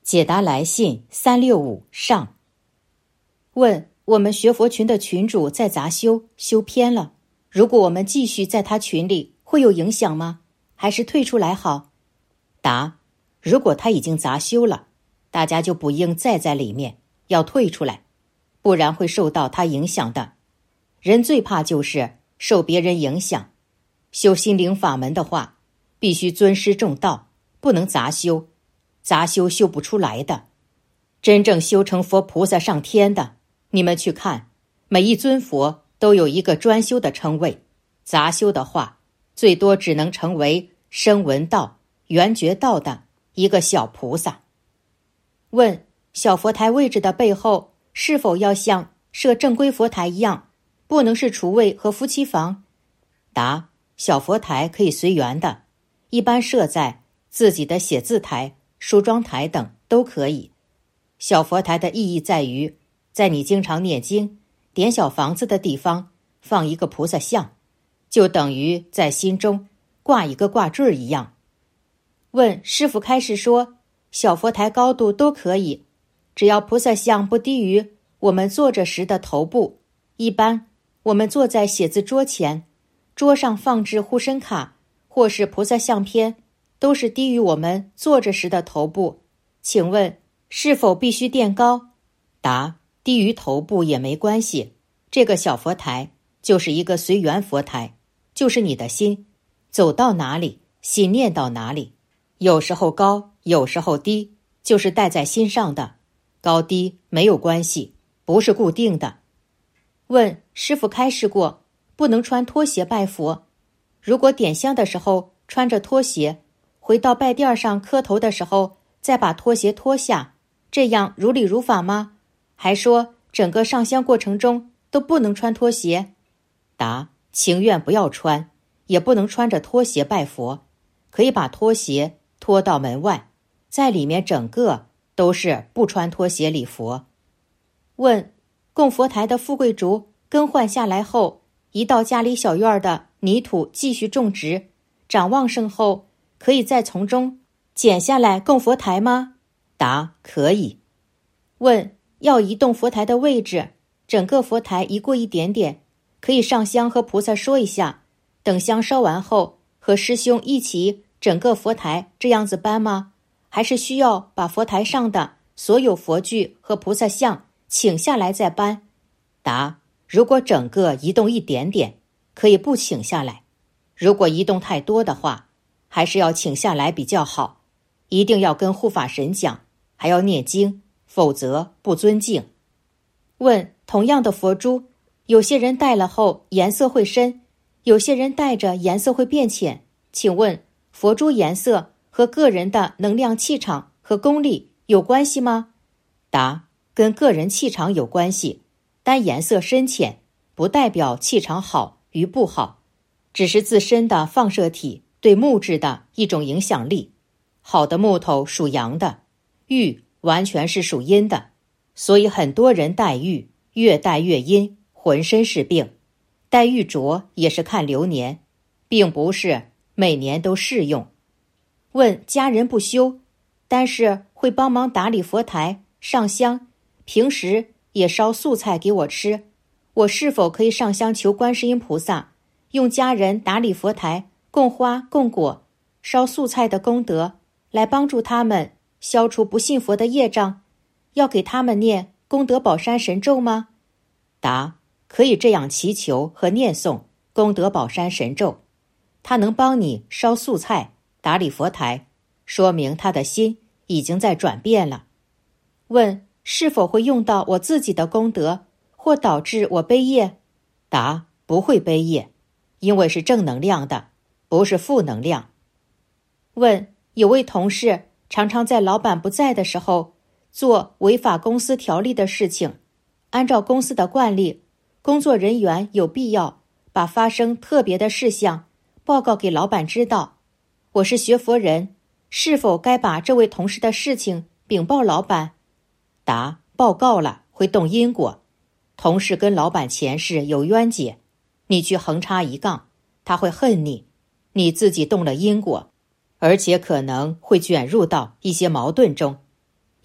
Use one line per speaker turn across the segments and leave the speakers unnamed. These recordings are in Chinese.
解答来信365上。问：我们学佛群的群主在杂修，修偏了，如果我们继续在他群里，会有影响吗？还是退出来好？答：如果他已经杂修了，大家就不应再在里面，要退出来，不然会受到他影响的。人最怕就是受别人影响。修心灵法门的话，必须尊师重道，不能杂修，杂修修不出来的。真正修成佛菩萨上天的，你们去看，每一尊佛都有一个专修的称谓，杂修的话，最多只能成为声闻道、缘觉道的一个小菩萨。问：小佛台位置的背后是否要像设正规佛台一样，不能是厨卫和夫妻房？答：小佛台可以随缘的，一般设在自己的写字台、梳妆台等都可以。小佛台的意义在于，在你经常念经、点小房子的地方放一个菩萨像，就等于在心中挂一个挂坠一样。问：师父开示说，小佛台高度都可以，只要菩萨像不低于我们坐着时的头部。一般我们坐在写字桌前，桌上放置护身卡或是菩萨相片，都是低于我们坐着时的头部。请问是否必须垫高？答：低于头部也没关系，这个小佛台就是一个随缘佛台，就是你的心走到哪里，心念到哪里，有时候高，有时候低，就是带在心上的，高低没有关系，不是固定的。问：师父开示过，不能穿拖鞋拜佛，如果点香的时候穿着拖鞋，回到拜垫上磕头的时候再把拖鞋脱下，这样如理如法吗？还说整个上香过程中都不能穿拖鞋？答：情愿不要穿，也不能穿着拖鞋拜佛，可以把拖鞋拖到门外，在里面整个都是不穿拖鞋礼佛。问：供佛台的富贵竹更换下来后，移到家里小院的泥土继续种植，长旺盛后，可以再从中剪下来供佛台吗？答：可以。问：要移动佛台的位置，整个佛台移过一点点，可以上香和菩萨说一下，等香烧完后和师兄一起整个佛台这样子搬吗？还是需要把佛台上的所有佛具和菩萨像请下来再搬？答：如果整个移动一点点，可以不请下来，如果移动太多的话，还是要请下来比较好，一定要跟护法神讲，还要念经，否则不尊敬。问：同样的佛珠，有些人戴了后颜色会深，有些人戴着颜色会变浅，请问佛珠颜色和个人的能量气场和功力有关系吗？答：跟个人气场有关系，但颜色深浅不代表气场好与不好，只是自身的放射体对木质的一种影响力。好的木头属阳的，玉完全是属阴的，所以很多人戴玉越戴越阴，浑身是病。戴玉镯也是看流年，并不是每年都适用。问：家人不修，但是会帮忙打理佛台、上香，平时也烧素菜给我吃，我是否可以上香求观世音菩萨，用家人打理佛台、供花供果、烧素菜的功德，来帮助他们消除不信佛的业障？要给他们念功德宝山神咒吗？答：可以这样祈求和念诵功德宝山神咒，他能帮你烧素菜、打理佛台，说明他的心已经在转变了。问：是否会用到我自己的功德，或导致我背业？答：不会背业，因为是正能量的，不是负能量。问：有位同事常常在老板不在的时候做违法公司条例的事情，按照公司的惯例，工作人员有必要把发生特别的事项报告给老板知道。我是学佛人，是否该把这位同事的事情禀报老板？答：报告了会动因果，同事跟老板前世有冤结，你去横插一杠，他会恨你，你自己动了因果，而且可能会卷入到一些矛盾中。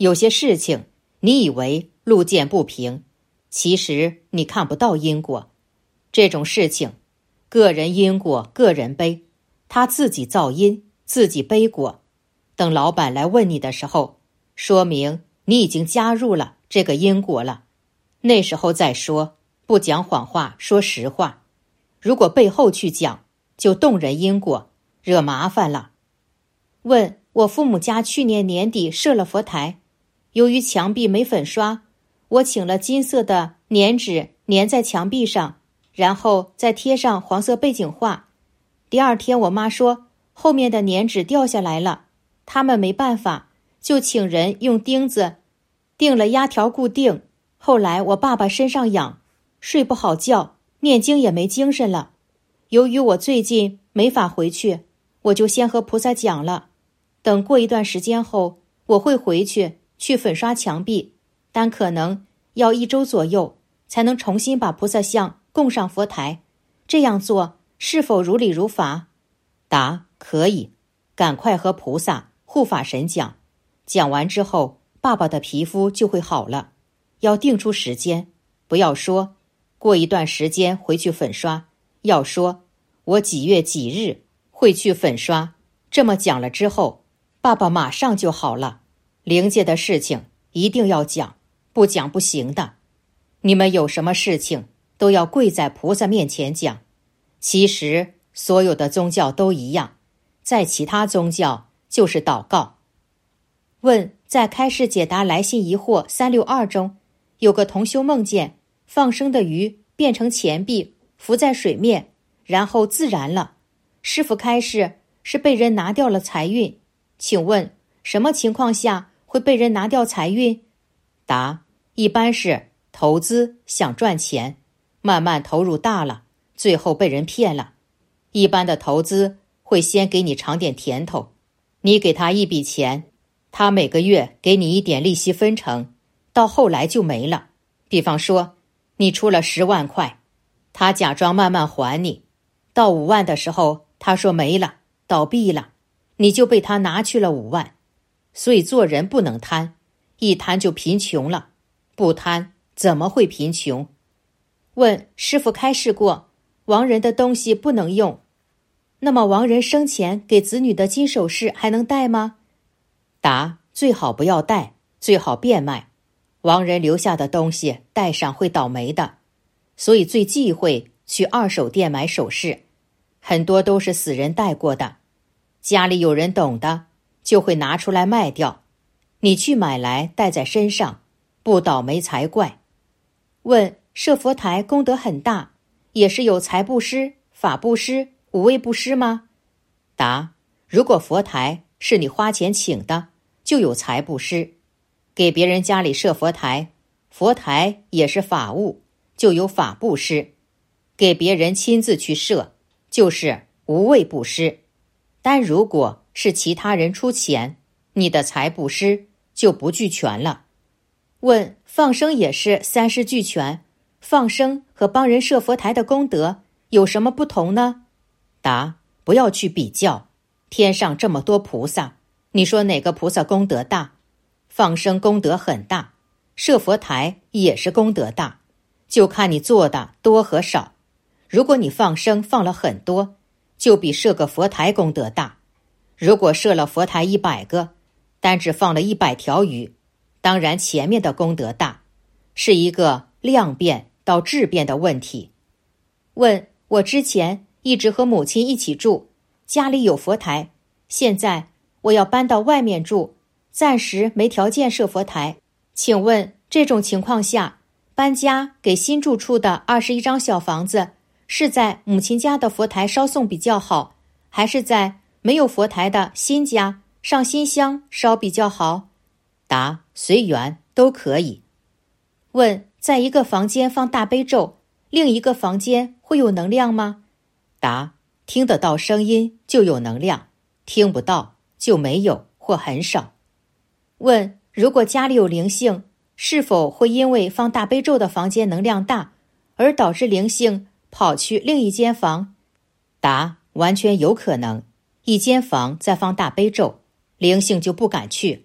有些事情你以为路见不平，其实你看不到因果。这种事情，个人因果个人背，他自己造因，自己背果。等老板来问你的时候，说明你已经加入了这个因果了。那时候再说，不讲谎话，说实话。如果背后去讲，就动人因果，惹麻烦了。问：我父母家去年年底设了佛台，由于墙壁没粉刷，我请了金色的粘纸粘在墙壁上，然后再贴上黄色背景画。第二天我妈说后面的粘纸掉下来了，他们没办法，就请人用钉子钉了压条固定。后来我爸爸身上痒，睡不好觉，念经也没精神了。由于我最近没法回去，我就先和菩萨讲了，等过一段时间后我会回去粉刷墙壁，但可能要1周左右才能重新把菩萨像供上佛台。这样做是否如理如法？答：可以，赶快和菩萨护法神讲，讲完之后爸爸的皮肤就会好了。要定出时间，不要说过一段时间回去粉刷，要说我几月几日会去粉刷。这么讲了之后，爸爸马上就好了。灵界的事情一定要讲，不讲不行的。你们有什么事情都要跪在菩萨面前讲。其实所有的宗教都一样，在其他宗教就是祷告。问：在开示解答来信疑惑362中，有个同修梦见放生的鱼变成钱币浮在水面，然后自燃了。师父开示是被人拿掉了财运，请问什么情况下会被人拿掉财运？答：一般是投资想赚钱，慢慢投入大了，最后被人骗了。一般的投资会先给你尝点甜头，你给他一笔钱，他每个月给你一点利息分成，到后来就没了。比方说你出了10万块，他假装慢慢还你，到5万的时候他说没了，倒闭了，你就被他拿去了5万。所以做人不能贪，一贪就贫穷了，不贪怎么会贫穷？问：师父开示过亡人的东西不能用，那么亡人生前给子女的金首饰还能戴吗？答：最好不要戴，最好变卖。亡人留下的东西戴上会倒霉的，所以最忌讳去二手店买首饰，很多都是死人戴过的，家里有人懂的就会拿出来卖掉，你去买来戴在身上，不倒霉才怪。问：设佛台功德很大，也是有财布施、法布施、无畏布施吗？答：如果佛台是你花钱请的，就有财布施。给别人家里设佛台，佛台也是法物，就有法布施。给别人亲自去设，就是无畏布施。但如果是其他人出钱，你的财布施就不俱全了。问：放生也是3施俱全，放生和帮人设佛台的功德有什么不同呢？答：不要去比较，天上这么多菩萨，你说哪个菩萨功德大？放生功德很大，设佛台也是功德大，就看你做的多和少。如果你放生放了很多，就比设个佛台功德大。如果设了佛台100个，但只放了100条鱼，当然前面的功德大，是一个量变到质变的问题。问：我之前一直和母亲一起住，家里有佛台，现在我要搬到外面住，暂时没条件设佛台，请问这种情况下，搬家给新住处的21张小房子，是在母亲家的佛台烧送比较好，还是在没有佛台的新家上新香烧比较好？答：随缘都可以。问：在一个房间放大悲咒，另一个房间会有能量吗？答：听得到声音就有能量，听不到就没有或很少。问：如果家里有灵性，是否会因为放大悲咒的房间能量大，而导致灵性跑去另一间房？答：完全有可能。一间房在放大悲咒，灵性就不敢去。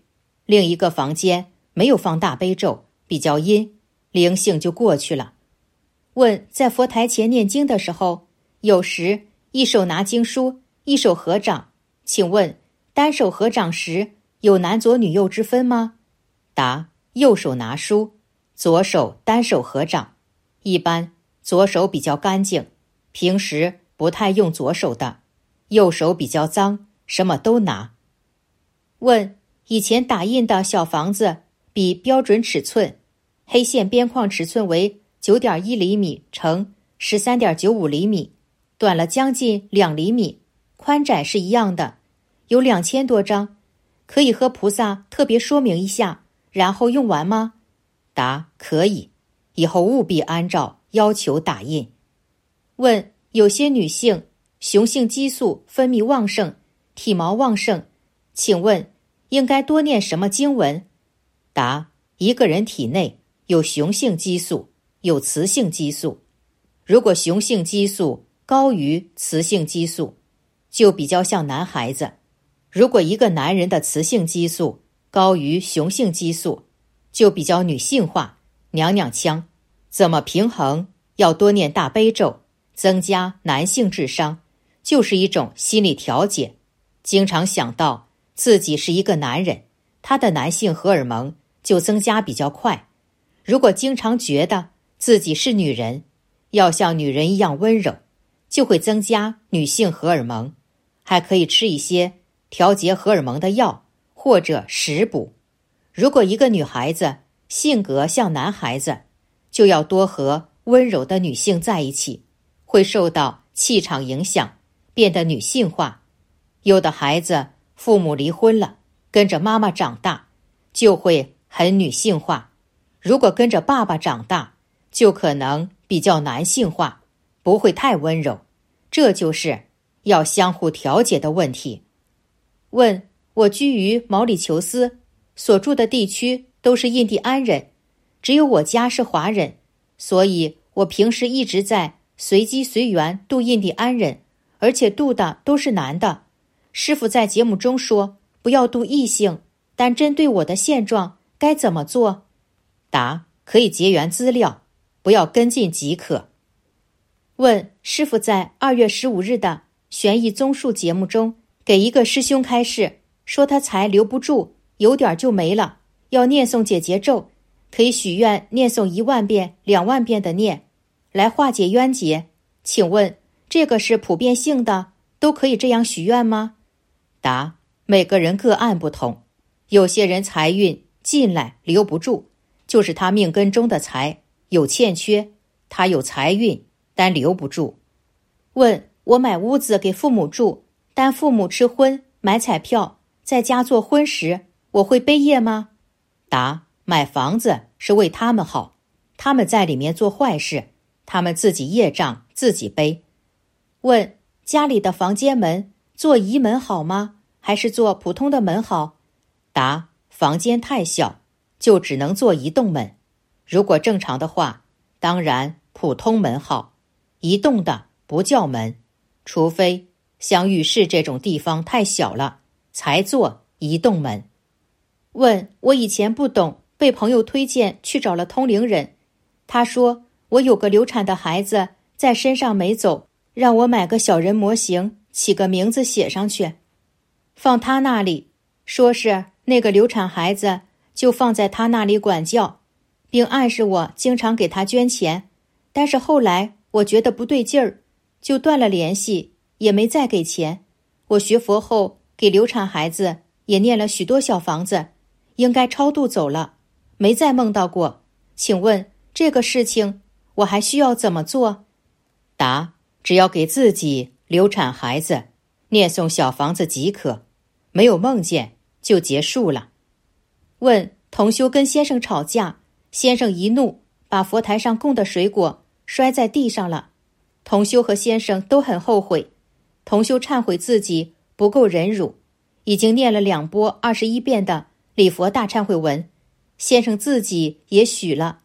另一个房间没有放大悲咒，比较阴，灵性就过去了。问，在佛台前念经的时候，有时一手拿经书，一手合掌，请问单手合掌时有男左女右之分吗？答，右手拿书，左手单手合掌。一般左手比较干净，平时不太用左手的，右手比较脏，什么都拿。问，以前打印的小房子比标准尺寸，黑线边框尺寸为 9.1 厘米乘 13.95 厘米，短了将近2厘米，宽窄是一样的，有2000多张，可以和菩萨特别说明一下，然后用完吗？答，可以，以后务必按照要求打印。问，有些女性雄性激素分泌旺盛，体毛旺盛，请问应该多念什么经文？答，一个人体内有雄性激素，有雌性激素。如果雄性激素高于雌性激素，就比较像男孩子；如果一个男人的雌性激素高于雄性激素，就比较女性化，娘娘腔。怎么平衡？要多念大悲咒，增加男性智商，就是一种心理调节。经常想到自己是一个男人，他的男性荷尔蒙就增加比较快。如果经常觉得自己是女人，要像女人一样温柔，就会增加女性荷尔蒙。还可以吃一些调节荷尔蒙的药或者食补。如果一个女孩子性格像男孩子，就要多和温柔的女性在一起，会受到气场影响，变得女性化。有的孩子父母离婚了，跟着妈妈长大，就会很女性化。如果跟着爸爸长大，就可能比较男性化，不会太温柔。这就是要相互调节的问题。问，我居于毛里求斯，所住的地区都是印第安人，只有我家是华人，所以我平时一直在随机随缘度印第安人，而且度的都是男的。师父在节目中说不要度异性，但针对我的现状该怎么做？答，可以结缘资料，不要跟进即可。问，师父在2月15日的悬疑综述节目中给一个师兄开示，说他财留不住，有点就没了，要念诵解结咒，可以许愿念诵1万遍、2万遍的念，来化解冤结。请问这个是普遍性的，都可以这样许愿吗？答，每个人个案不同，有些人财运进来留不住，就是他命根中的财有欠缺，他有财运但留不住。问，我买屋子给父母住，但父母吃荤买彩票，在家做婚时，我会背业吗？答，买房子是为他们好，他们在里面做坏事，他们自己业障自己背。问，家里的房间门做移门好吗？还是做普通的门好？答，房间太小，就只能做移动门。如果正常的话，当然普通门好，移动的不叫门，除非像浴室这种地方太小了，才做移动门。问，我以前不懂，被朋友推荐去找了通灵人，他说我有个流产的孩子在身上没走，让我买个小人模型，起个名字写上去，放他那里，说是那个流产孩子就放在他那里管教，并暗示我经常给他捐钱。但是后来我觉得不对劲儿，就断了联系，也没再给钱。我学佛后给流产孩子也念了许多小房子，应该超度走了，没再梦到过。请问这个事情我还需要怎么做？答，只要给自己流产孩子念诵小房子即可，没有梦见就结束了。问，同修跟先生吵架，先生一怒把佛台上供的水果摔在地上了，同修和先生都很后悔。同修忏悔自己不够忍辱，已经念了2波21遍的礼佛大忏悔文，先生自己也许了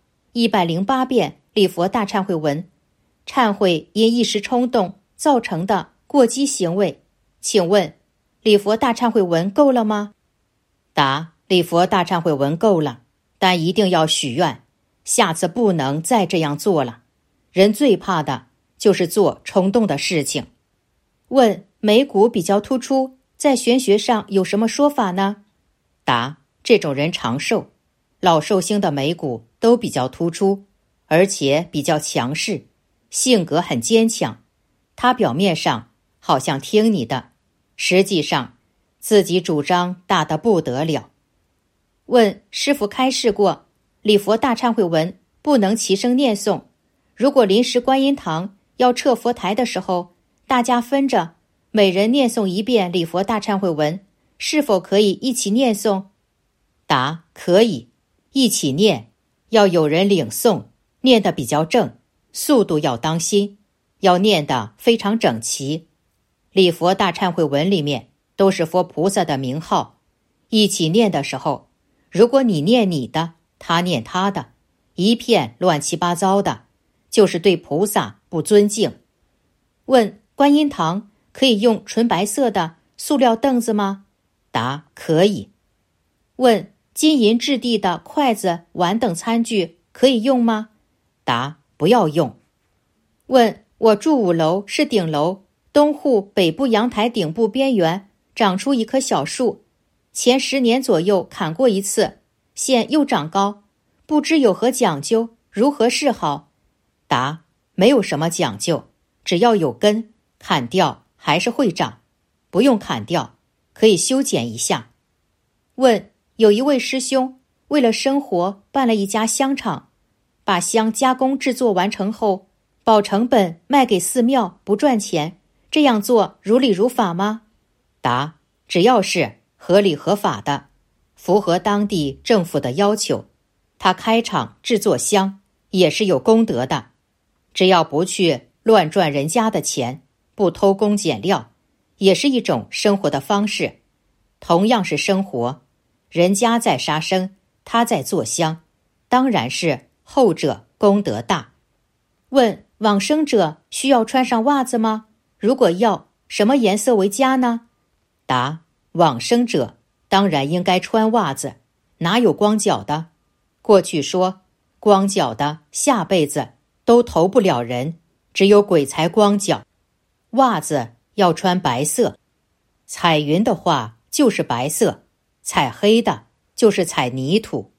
108遍礼佛大忏悔文，忏悔因一时冲动造成的过激行为。请问礼佛大忏悔文够了吗？答， 礼佛大忏悔文够了，但一定要许愿，下次不能再这样做了。人最怕的就是做冲动的事情。问：眉骨比较突出，在玄学上有什么说法呢？答：这种人长寿，老寿星的眉骨都比较突出，而且比较强势，性格很坚强。他表面上好像听你的，实际上自己主张大得不得了。问：师父开示过，礼佛大忏悔文不能齐声念诵，如果临时观音堂要撤佛台的时候，大家分着每人念诵一遍礼佛大忏悔文，是否可以一起念诵？答：可以，一起念，要有人领诵，念得比较正，速度要当心，要念得非常整齐。礼佛大忏悔文里面都是佛菩萨的名号，一起念的时候，如果你念你的，他念他的，一片乱七八糟的，就是对菩萨不尊敬。问：观音堂可以用纯白色的塑料凳子吗？答：可以。问：金银质地的筷子、碗等餐具可以用吗？答：不要用。问：我住5楼，是顶楼，东户北部阳台顶部边缘长出一棵小树，前10年左右砍过一次，现又长高，不知有何讲究，如何是好？答：没有什么讲究，只要有根，砍掉还是会长，不用砍掉，可以修剪一下。问：有一位师兄为了生活办了一家香厂，把香加工制作完成后，保成本卖给寺庙，不赚钱，这样做如理如法吗？答：只要是合理合法的，符合当地政府的要求，他开厂制作香也是有功德的，只要不去乱赚人家的钱，不偷工减料，也是一种生活的方式。同样是生活，人家在杀生，他在做香，当然是后者功德大。问：往生者需要穿上袜子吗？如果要，什么颜色为佳呢？答：往生者当然应该穿袜子，哪有光脚的？过去说光脚的下辈子都投不了人，只有鬼才光脚。袜子要穿白色，彩云的话就是白色，踩黑的就是踩泥土。